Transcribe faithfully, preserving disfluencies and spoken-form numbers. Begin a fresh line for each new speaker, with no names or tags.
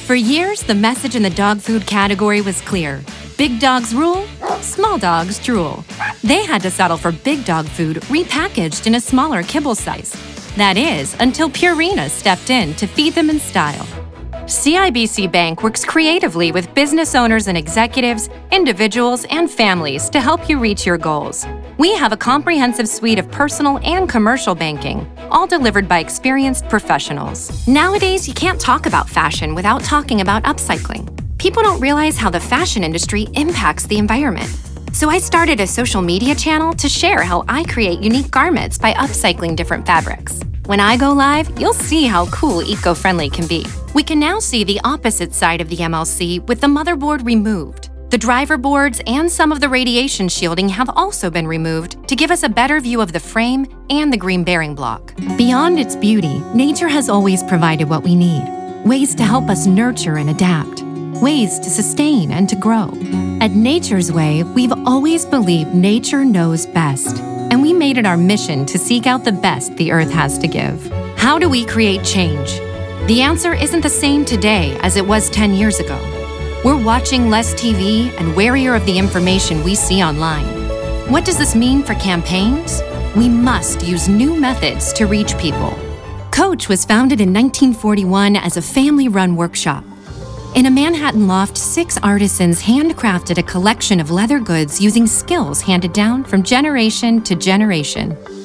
For years, the message in the dog food category was clear. Big dogs rule, small dogs drool. They had to settle for big dog food repackaged in a smaller kibble size. That is, until Purina stepped in to feed them in style. C I B C Bank works creatively with business owners and executives, individuals, and families to help you reach your goals. We have a comprehensive suite of personal and commercial banking, all delivered by experienced professionals. Nowadays, you can't talk about fashion without talking about upcycling. People don't realize how the fashion industry impacts the environment. So I started a social media channel to share how I create unique garments by upcycling different fabrics. When I go live, you'll see how cool eco-friendly can be. We can now see the opposite side of the M L C with the motherboard removed. The driver boards and some of the radiation shielding have also been removed to give us a better view of the frame and the green bearing block. Beyond its beauty, nature has always provided what we need. Ways to help us nurture and adapt. Ways to sustain and to grow. At Nature's Way, we've always believed nature knows best. And we made it our mission to seek out the best the Earth has to give. How do we create change? The answer isn't the same today as it was ten years ago. We're watching less T V and warier of the information we see online. What does this mean for campaigns? We must use new methods to reach people. Coach was founded in nineteen forty-one as a family-run workshop. In a Manhattan loft, six artisans handcrafted a collection of leather goods using skills handed down from generation to generation.